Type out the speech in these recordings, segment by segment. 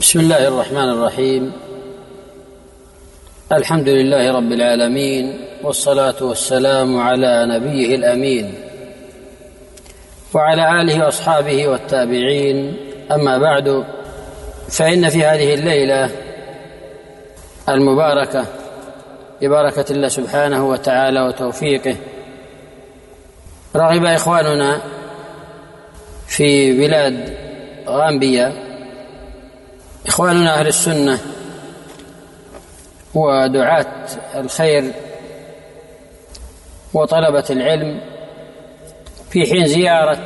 بسم الله الرحمن الرحيم. الحمد لله رب العالمين، والصلاة والسلام على نبيه الأمين وعلى آله وأصحابه والتابعين. أما بعد، فإن في هذه الليلة المباركة ببركة الله سبحانه وتعالى وتوفيقه رغب إخواننا في بلاد غامبيا، إخواننا أهل السنة ودعاة الخير وطلبة العلم، في حين زيارة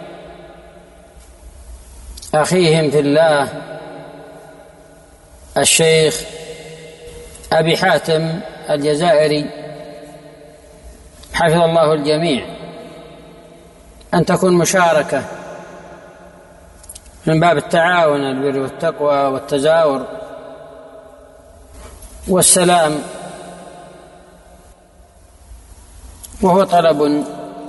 أخيهم في الله الشيخ أبي حاتم الجزائري حفظ الله الجميع، أن تكون مشاركة من باب التعاون البر والتقوى والتزاور والسلام، وهو طلب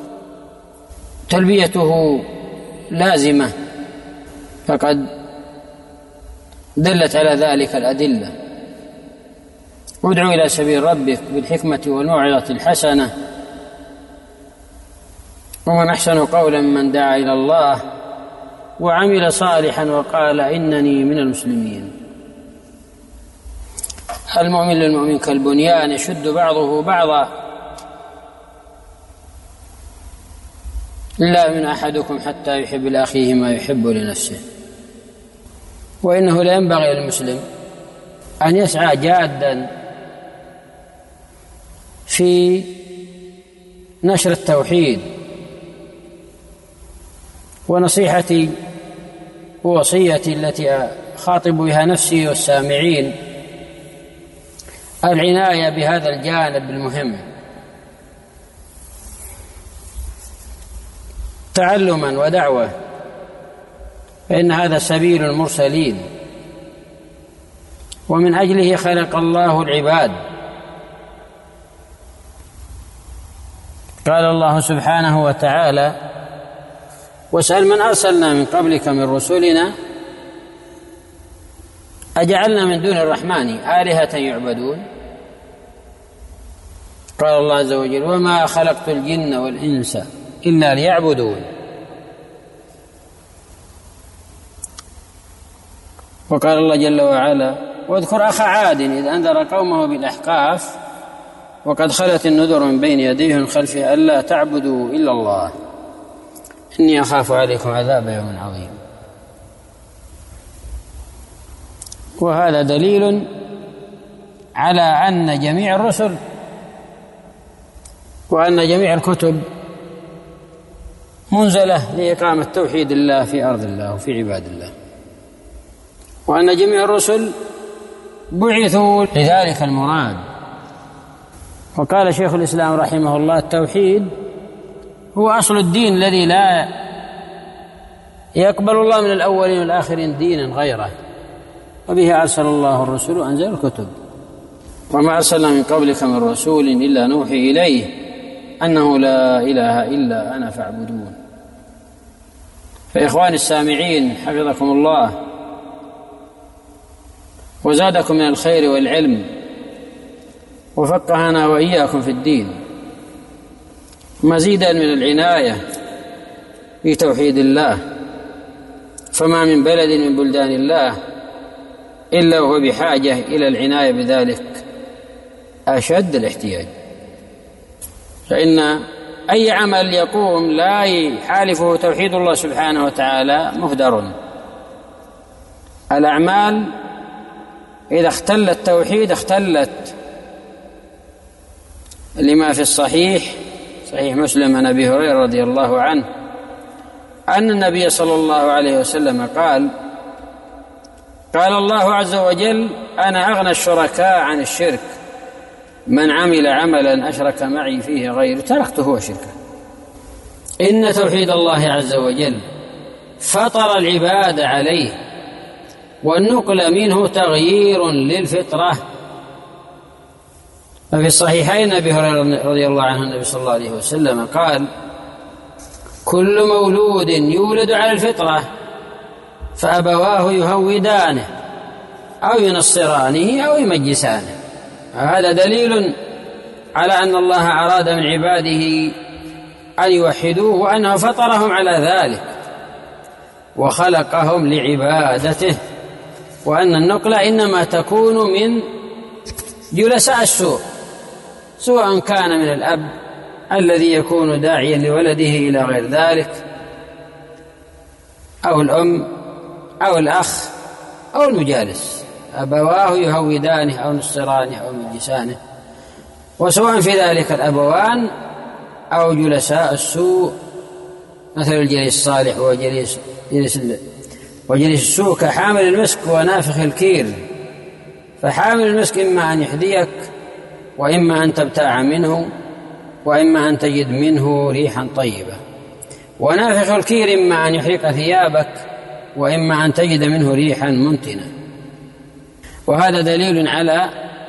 تلبيته لازمة، فقد دلت على ذلك الأدلة. وادعو إلى سبيل ربك بالحكمة والموعظة الحسنة، ومن أحسن قولا ممن دعا إلى الله وعمل صالحا وقال إنني من المسلمين. المؤمن للمؤمن كالبنيان يشد بعضه بعضا، لا من أحدكم حتى يحب لأخيه ما يحب لنفسه. وإنه لا ينبغي للمسلم أن يسعى جادا في نشر التوحيد ونصيحتي ووصيتي التي أخاطب بها نفسي والسامعين العناية بهذا الجانب المهم تعلما ودعوة، فإن هذا سبيل المرسلين، ومن أجله خلق الله العباد. قال الله سبحانه وتعالى: واسأل من أرسلنا من قبلك من رسلنا أجعلنا من دون الرحمن آلهة يعبدون. قال الله عز وجل: وما خلقت الجن والإنس إلا ليعبدون. وقال الله جل وعلا: واذكر أخا عاد إذ أنذر قومه بالأحقاف وقد خلت النذر من بين يديه ومن خلفه ألا تعبدوا إلا الله إني أخاف عليكم عذاب يوم عظيم. وهذا دليل على أن جميع الرسل وأن جميع الكتب منزلة لإقامة توحيد الله في أرض الله وفي عباد الله، وأن جميع الرسل بعثوا لذلك المراد. وقال شيخ الإسلام رحمه الله: التوحيد هو أصل الدين الذي لا يقبل الله من الأولين والآخرين دينا غيره، وبه أرسل الله الرسل وأنزل الكتب. وما أرسلنا من قبلك من رسول إلا نوحي إليه أنه لا إله إلا أنا فاعبدون. فإخواني السامعين حفظكم الله وزادكم من الخير والعلم وفقهنا وإياكم في الدين، مزيدا من العناية بتوحيد الله، فما من بلد من بلدان الله إلا وهو بحاجة إلى العناية بذلك أشد الاحتياج. فإن أي عمل يقوم لا يحالفه توحيد الله سبحانه وتعالى مهدر. الأعمال إذا اختل التوحيد اختلت، لما في الصحيح صحيح مسلم عن أبي هريرة رضي الله عنه أن النبي صلى الله عليه وسلم قال الله عز وجل: أنا أغنى الشركاء عن الشرك، من عمل عملا أشرك معي فيه غيري تركته وشركه. إن توحيد الله عز وجل فطر العباد عليه، والنقل منه تغيير للفطرة. ففي الصحيحين أبي هريرة رضي الله عنه النبي صلى الله عليه وسلم قال: كل مولود يولد على الفطرة فأبواه يهودانه أو ينصرانه أو يمجسانه. هذا دليل على أن الله أراد من عباده أن يوحدوه وأنه فطرهم على ذلك وخلقهم لعبادته، وأن النقلة إنما تكون من جلساء السوء، سواء كان من الأب الذي يكون داعيا لولده إلى غير ذلك، أو الأم أو الأخ أو المجالس، أبواه يهودانه أو ينصرانه أو يمجسانه، وسواء في ذلك الأبوان أو جلساء السوء مثل الجليس الصالح وجليس السوء كحامل المسك ونافخ الكير. فحامل المسك إما أن يحذيك وإما أن تبتاع منه وإما أن تجد منه ريحا طيبة، ونافخ الكير إما أن يحرق ثيابك وإما أن تجد منه ريحا منتنة. وهذا دليل على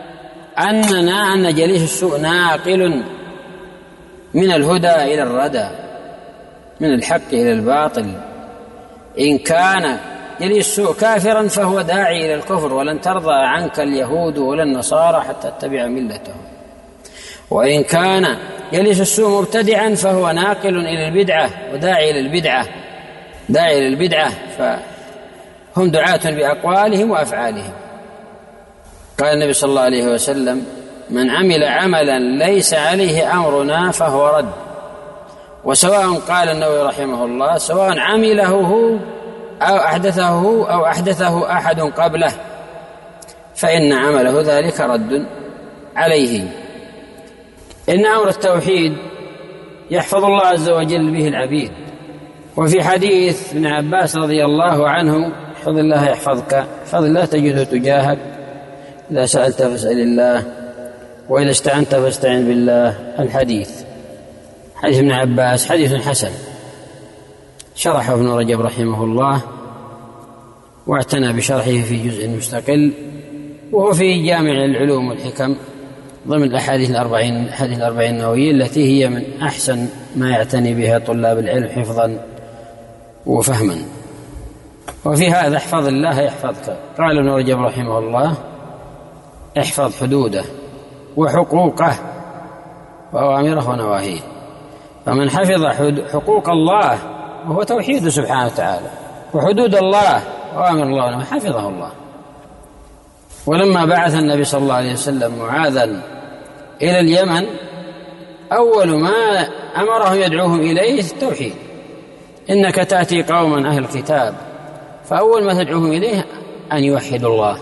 أن جليس السوء ناقل من الهدى إلى الردى، من الحق إلى الباطل. إن كان جليس السوء كافرا فهو داعي إلى الكفر، ولن ترضى عنك اليهود ولا النصارى حتى تتبع ملتهم. وإن كان جليس السوء مبتدعا فهو ناقل إلى البدعة وداعي إلى البدعة، فهم دعاة بأقوالهم وأفعالهم. قال النبي صلى الله عليه وسلم: من عمل عملا ليس عليه أمرنا فهو رد. وسواء قال النووي رحمه الله سواء عمله هو أو أحدثه أحد قبله فإن عمله ذلك رد عليه. إن أمر التوحيد يحفظ الله عز وجل به العبيد. وفي حديث ابن عباس رضي الله عنه: احفظ الله يحفظك، احفظ الله تجده تجاهك، إذا سألت فاسأل الله، وإذا استعنت فاستعن بالله. الحديث حديث ابن عباس حديث حسن، شرحه ابن رجب رحمه الله واعتنى بشرحه في جزء مستقل، وهو في جامع العلوم والحكم ضمن الأحاديث الأربعين النووية التي هي من أحسن ما يعتني بها طلاب العلم حفظا وفهما. وفي هذا احفظ الله يحفظك. قال ابن رجب رحمه الله: احفظ حدوده وحقوقه وأوامره ونواهيه. فمن حفظ حقوق الله وهو توحيد سبحانه وتعالى، وحدود الله وأوامر الله ونواهيه، حفظه الله. ولما بعث النبي صلى الله عليه وسلم معاذا إلى اليمن أول ما أمرهم يدعوهم إليه التوحيد: إنك تأتي قوما أهل الكتاب، فأول ما تدعوهم إليه أن يوحدوا الله.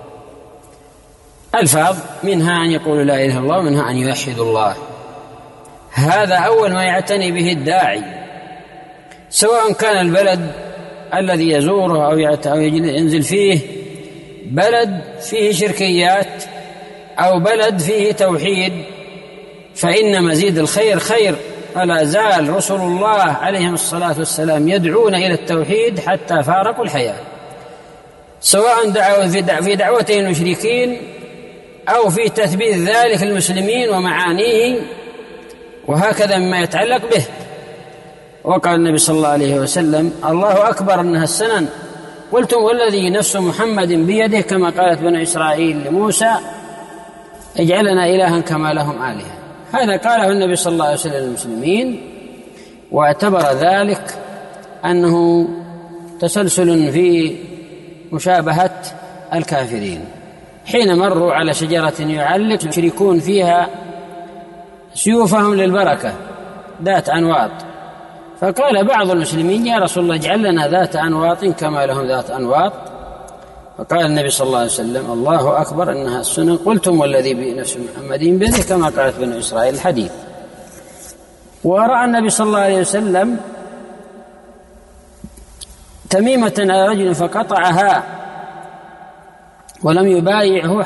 ألفاظ منها أن يقولوا لا إله إلا الله ومنها أن يوحدوا الله. هذا أول ما يعتني به الداعي، سواء كان البلد الذي يزوره أو ينزل فيه بلد فيه شركيات أو بلد فيه توحيد، فإن مزيد الخير خير. فلا زال رسل الله عليهم الصلاة والسلام يدعون إلى التوحيد حتى فارقوا الحياة، سواء دعوا في دعوته المشركين أو في تثبيت ذلك المسلمين ومعانيه، وهكذا مما يتعلق به. وقال النبي صلى الله عليه وسلم: الله أكبر أنها السنن، قلتم والذي نفس محمد بيده، كما قالت بنو إسرائيل لموسى: اجعلنا إلها كما لهم آلهة. هذا قاله النبي صلى الله عليه وسلم للمسلمين، واعتبر ذلك أنه تسلسل في مشابهة الكافرين حين مروا على شجرة يعلق يشركون فيها سيوفهم للبركة ذات أنواط، فقال بعض المسلمين: يا رسول الله اجعل لنا ذات أنواط كما لهم ذات أنواط. فقال النبي صلى الله عليه وسلم: الله أكبر أنها السنن، قلتم والذي بنفس محمد بيده، كما قالت بنو إسرائيل. الحديث. ورأى النبي صلى الله عليه وسلم تميمة على رجل فقطعها ولم يبايعه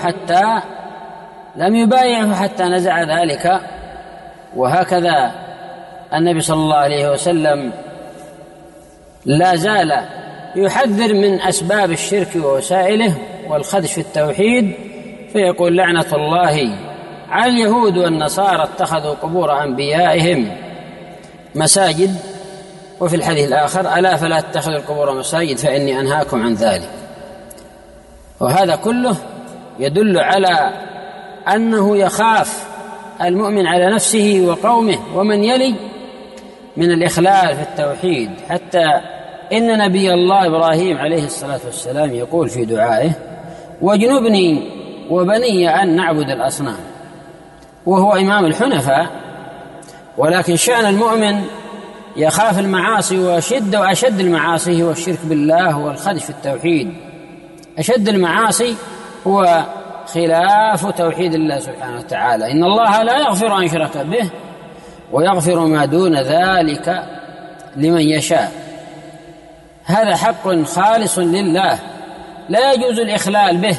حتى نزع ذلك. وهكذا النبي صلى الله عليه وسلم لا زال يحذر من أسباب الشرك ووسائله والخدش في التوحيد، فيقول: لعنة الله على اليهود والنصارى اتخذوا قبور أنبيائهم مساجد. وفي الحديث الآخر: ألا فلا تتخذوا القبور مساجد فإني أنهاكم عن ذلك. وهذا كله يدل على أنه يخاف المؤمن على نفسه وقومه ومن يلي من الإخلال في التوحيد، حتى إن نبي الله إبراهيم عليه الصلاة والسلام يقول في دعائه: واجنبني وبني أن نعبد الأصنام، وهو إمام الحنفاء. ولكن شأن المؤمن يخاف المعاصي، وأشد المعاصي هو الشرك بالله والخدش في التوحيد. أشد المعاصي هو خلاف توحيد الله سبحانه وتعالى. إن الله لا يغفر أن يشرك به ويغفر ما دون ذلك لمن يشاء. هذا حق خالص لله لا يجوز الإخلال به.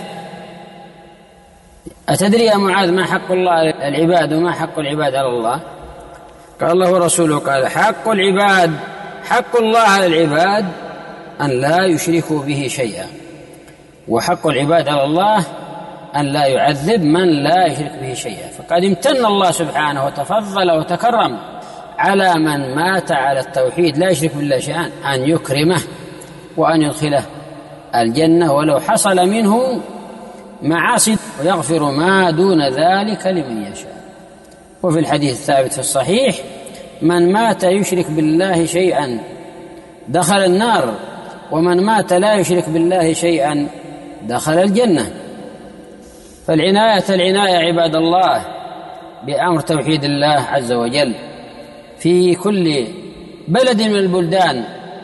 أتدري يا معاذ ما حق الله العباد وما حق العباد على الله؟ قال الله ورسوله قال: حق العباد، حق الله على العباد أن لا يشركوا به شيئا، وحق العباد على الله أن لا يعذب من لا يشرك به شيئا. فقد امتن الله سبحانه وتفضل وتكرم على من مات على التوحيد لا يشرك بالله شيئا أن يكرمه وأن يدخله الجنة ولو حصل منه معاصي، ويغفر ما دون ذلك لمن يشاء. وفي الحديث الثابت في الصحيح: من مات يشرك بالله شيئا دخل النار، ومن مات لا يشرك بالله شيئا دخل الجنة. فالعناية عباد الله بأمر توحيد الله عز وجل في كل بلد من البلدان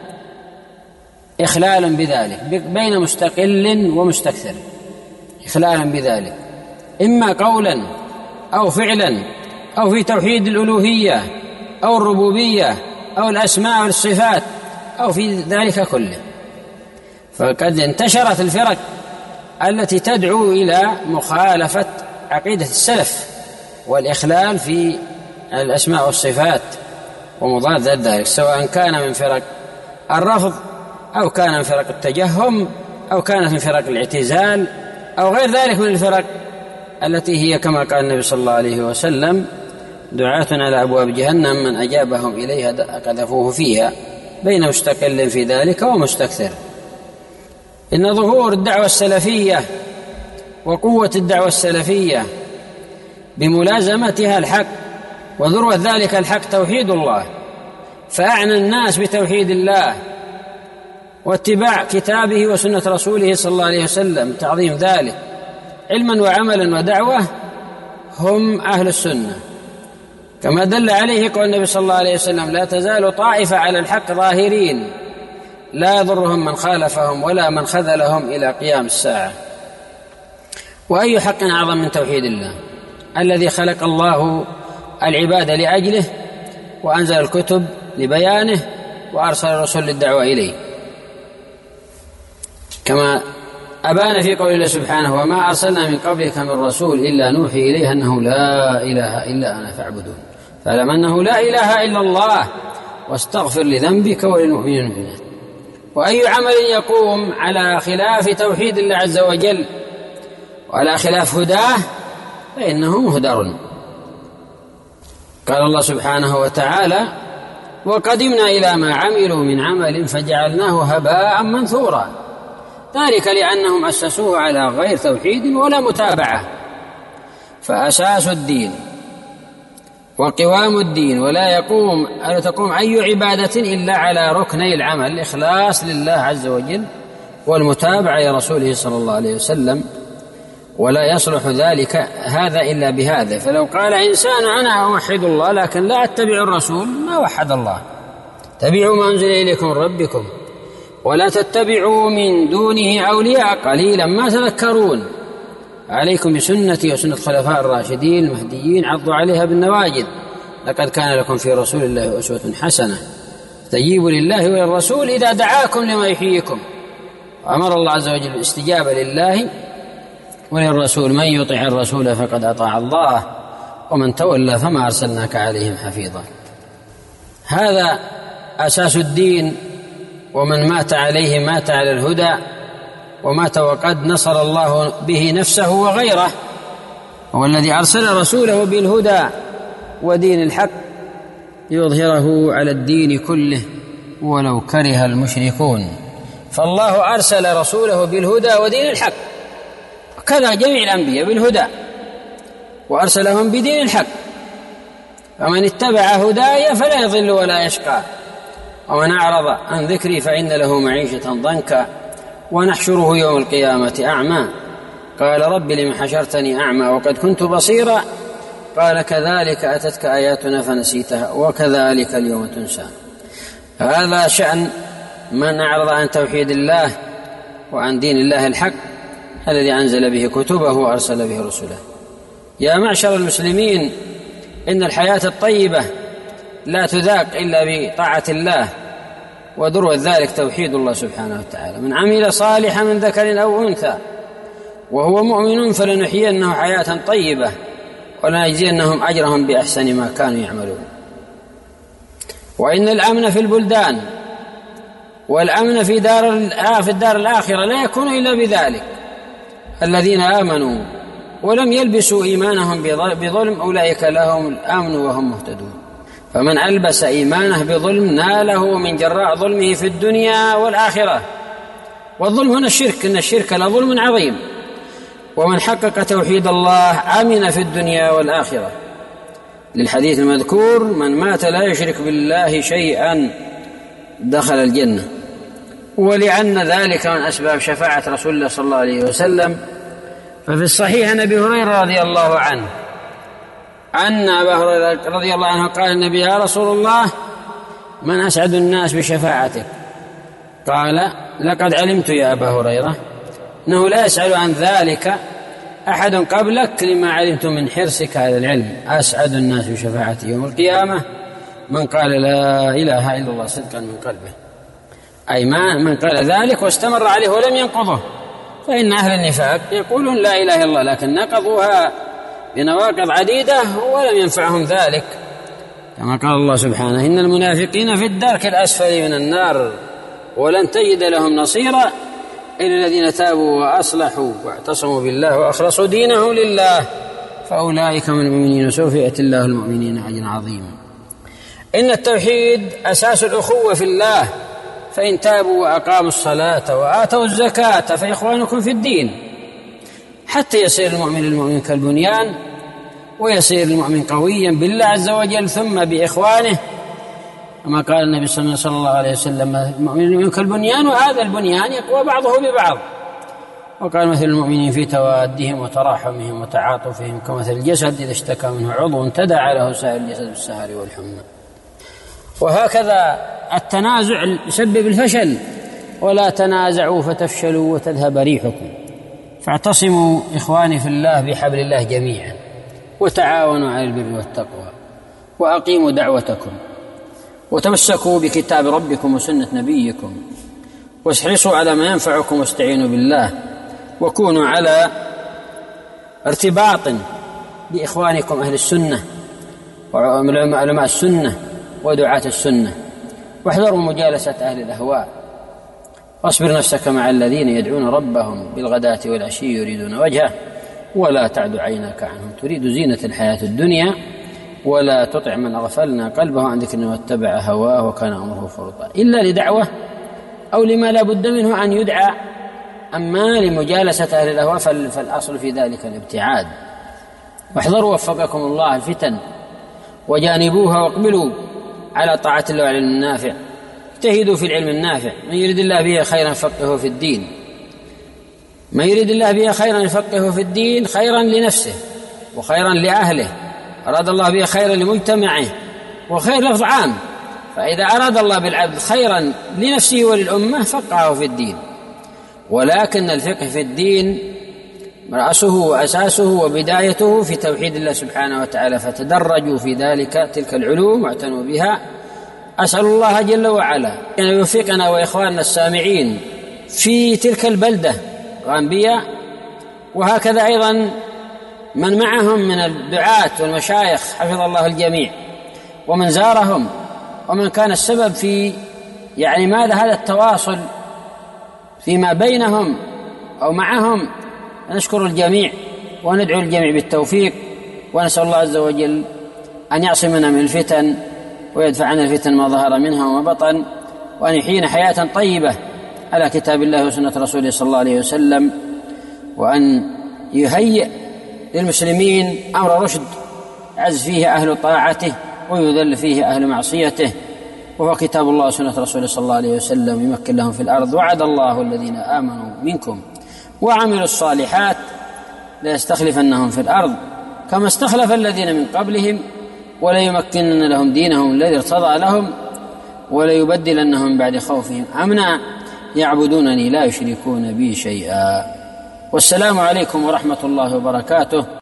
إخلالا بذلك بين مستقل ومستكثر، إخلالا بذلك إما قولا أو فعلا، أو في توحيد الألوهية أو الربوبية أو الأسماء والصفات أو في ذلك كله. فقد انتشرت الفرق التي تدعو إلى مخالفة عقيدة السلف والإخلال في الأسماء والصفات ومضادات ذلك، سواء كان من فرق الرفض أو كان من فرق التجهم أو كانت من فرق الاعتزال أو غير ذلك من الفرق التي هي كما قال النبي صلى الله عليه وسلم: دعاة على أبواب جهنم من أجابهم إليها قذفوه فيها، بين مستقل في ذلك ومستكثر. إن ظهور الدعوة السلفية وقوة الدعوة السلفية بملازمتها الحق، وذروة ذلك الحق توحيد الله، فأعنى الناس بتوحيد الله واتباع كتابه وسنة رسوله صلى الله عليه وسلم، تعظيم ذلك علما وعملا ودعوة، هم أهل السنة، كما دل عليه قول النبي صلى الله عليه وسلم: لا تزال طائفة على الحق ظاهرين لا يضرهم من خالفهم ولا من خذلهم إلى قيام الساعة. وأي حق أعظم من توحيد الله الذي خلق الله العباد لأجله وأنزل الكتب لبيانه وأرسل الرسل للدعوة إليه، كما أبان في قول الله سبحانه: وما أرسلنا من قبلك من رسول إلا نوحي إليه أنه لا إله إلا أنا فاعبدون، فاعلم أنه لا إله إلا الله واستغفر لذنبك وللمؤمنين والمؤمنات. وأي عمل يقوم على خلاف توحيد الله عز وجل وعلى خلاف هداه فإنه مهدر. قال الله سبحانه وتعالى: وقدمنا إلى ما عملوا من عمل فجعلناه هباء منثورا، ذلك لأنهم أسسوه على غير توحيد ولا متابعة. فأساس الدين وقوام الدين ولا تقوم أي عبادة إلا على ركني العمل: الإخلاص لله عز وجل والمتابعة لرسوله صلى الله عليه وسلم، ولا يصلح ذلك هذا إلا بهذا. فلو قال إنسان: أنا أوحد الله لكن لا أتبع الرسول، ما وحد الله. تبعوا ما أنزل إليكم من ربكم ولا تتبعوا من دونه أولياء قليلا ما تذكرون. عليكم بسنتي وسنة خلفاء الراشدين المهديين عضوا عليها بالنواجذ، لقد كان لكم في رسول الله أسوة حسنة، استجيبوا لله وللرسول إذا دعاكم لما يحييكم. وأمر الله عز وجل بالاستجابة لله وللرسول: من يطع الرسول فقد أطاع الله ومن تولى فما أرسلناك عليهم حفيظا. هذا أساس الدين، ومن مات عليه مات على الهدى، ومات وقد نصر الله به نفسه وغيره. هو الذي أرسل رسوله بالهدى ودين الحق ليظهره على الدين كله ولو كره المشركون. فالله أرسل رسوله بالهدى ودين الحق وكذا جميع الأنبياء بالهدى وأرسلهم بدين الحق، فمن اتبع هداي فلا يضل ولا يشقى، ومن أعرض عن ذكري فإن له معيشة ضنكا ونحشره يوم القيامة أعمى قال رب لم حشرتني أعمى وقد كنت بصيرا قال كذلك أتتك آياتنا فنسيتها وكذلك اليوم تنسى. هذا شأن من أعرض عن توحيد الله وعن دين الله الحق الذي أنزل به كتبه وأرسل به رسله. يا معشر المسلمين، إن الحياة الطيبة لا تذاق إلا بطاعة الله، وذروة ذلك توحيد الله سبحانه وتعالى. من عمل صالحا من ذكر أو أنثى وهو مؤمن فلنحيينه حياة طيبة ولنجزينهم أجرهم بأحسن ما كانوا يعملون. وإن الأمن في البلدان والأمن في الدار الآخرة لا يكون إلا بذلك. الذين آمنوا ولم يلبسوا إيمانهم بظلم أولئك لهم الأمن وهم مهتدون. فمن ألبس إيمانه بظلم ناله من جراء ظلمه في الدنيا والآخرة. والظلم هنا الشرك، إن الشرك لظلم عظيم. ومن حقق توحيد الله أمن في الدنيا والآخرة، للحديث المذكور من مات لا يشرك بالله شيئا دخل الجنة. ولأن ذلك من أسباب شفاعة رسول الله صلى الله عليه وسلم، ففي الصحيح عن أبي هريرة رضي الله عنه أن أبا هريرة رضي الله عنه قال النبي يا رسول الله من أسعد الناس بشفاعتك؟ قال لقد علمت يا أبا هريرة أنه لا يسأل عن ذلك أحد قبلك لما علمت من حرصك على العلم. أسعد الناس بشفاعتي يوم القيامة من قال لا إله إلا الله صدقا من قلبه، أي من قال ذلك واستمر عليه ولم ينقضه. فإن أهل النفاق يقولون لا إله إلا الله لكن نقضوها بنواقض عديدة ولم ينفعهم ذلك، كما قال الله سبحانه إن المنافقين في الدرك الأسفل من النار ولن تجد لهم نصيرا إلا الذين تابوا وأصلحوا واعتصموا بالله وأخلصوا دينه لله فأولئك من المؤمنين وسوف يأتي الله المؤمنين أجرا عظيما. إن التوحيد أساس الأخوة في الله، فإن تابوا وأقاموا الصلاة وآتوا الزكاة فإخوانكم في الدين، حتى يصير المؤمن للمؤمن كالبنيان، ويصير المؤمن قويا بالله عز وجل ثم بإخوانه، كما قال النبي صلى الله عليه وسلم المؤمن للمؤمن كالبنيان وهذا البنيان يقوى بعضه ببعض. وقال مثل المؤمنين في توادهم وتراحمهم وتعاطفهم كمثل الجسد إذا اشتكى منه عضو تداعى له سائر الجسد بالسهر والحمى. وهكذا التنازع يسبب الفشل، ولا تنازعوا فتفشلوا وتذهب ريحكم. فاعتصموا إخواني في الله بحبل الله جميعا، وتعاونوا على البر والتقوى، وأقيموا دعوتكم، وتمسكوا بكتاب ربكم وسنة نبيكم، واحرصوا على ما ينفعكم واستعينوا بالله، وكونوا على ارتباط بإخوانكم أهل السنة وعلماء السنة ودعاة السنة، واحذروا مجالسة أهل الأهواء، واصبر نفسك مع الذين يدعون ربهم بالغداة والعشي يريدون وجهه، ولا تعد عيناك عنهم تريد زينة الحياة الدنيا، ولا تطع من أغفلنا قلبه عن ذكرنا واتبع هواه وكان أمره فرطا، إلا لدعوة أو لما لا بد منه أن يدعى. أما لمجالسة أهل الأهواء فالأصل في ذلك الابتعاد. واحذروا وفقكم الله الفتن وجانبوها، واقبلوا على طاعة الله والعلم النافع، اجتهدوا في العلم النافع. من يريد الله به خيرا يفقهه في الدين، من يريد الله به خيرا يفقهه في الدين، خيرا لنفسه وخيرا لأهله. أراد الله به خيرا لمجتمعه، وخير لفظ عام، فإذا أراد الله بالعبد خيرا لنفسه وللأمة فقهه في الدين. ولكن الفقه في الدين رأسه وأساسه وبدايته في توحيد الله سبحانه وتعالى، فتدرجوا في ذلك تلك العلوم واعتنوا بها. أسأل الله جل وعلا أن يوفقنا وإخواننا السامعين في تلك البلدة غامبيا، وهكذا أيضا من معهم من الدعاة والمشايخ حفظ الله الجميع، ومن زارهم، ومن كان السبب في هذا التواصل فيما بينهم أو معهم. نشكر الجميع وندعو الجميع بالتوفيق، ونسأل الله عز وجل أن يعصمنا من الفتن ويدفع عنا الفتن ما ظهر منها وما بطن، وأن يحيينا حياة طيبة على كتاب الله وسنة رسوله صلى الله عليه وسلم، وأن يهيئ للمسلمين أمر رشد يعز فيه أهل طاعته ويذل فيه أهل معصيته، وهو كتاب الله وسنة رسوله صلى الله عليه وسلم يمكن لهم في الأرض. وعد الله الذين آمنوا منكم وعملوا الصالحات ليستخلفنهم في الأرض كما استخلف الذين من قبلهم وليمكنن لهم دينهم الذي ارتضى لهم وليبدلنهم من بعد خوفهم أمنا يعبدونني لا يشركون بي شيئا. والسلام عليكم ورحمة الله وبركاته.